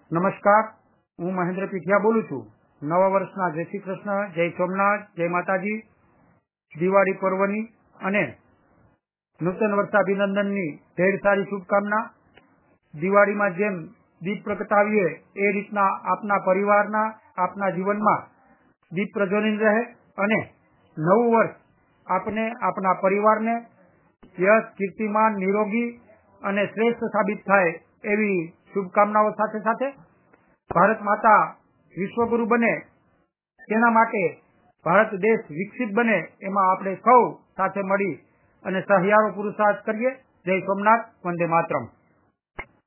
નમસ્કાર, હું મહેન્દ્ર પીઠિયા બોલું છું. નવા વર્ષના જય શ્રી કૃષ્ણ, જય સોમનાથ, જય માતાજી. દિવાળી પર્વની અને નૂતન વર્ષાભિનંદનની ઢેર સારી શુભકામના. દિવાળીમાં જેમ દીપ પ્રગટાવીએ એ રીતના આપના પરિવારના, આપના જીવનમાં દીપ પ્રજ્વલિત રહે અને નવું વર્ષ આપને, આપના પરિવારને યશ, કીર્તિમાન, નિરોગી અને શ્રેષ્ઠ સાબિત થાય એવી શુભકામનાઓ સાથે સાથે ભારત માતા વિશ્વગુરુ બને તેના માટે ભારત દેશ વિકસિત બને એમાં આપણે સૌ સાથે મળી અને સહિયારો પુરુષાર્થ કરીએ. જય સોમનાથ, વંદે માતરમ.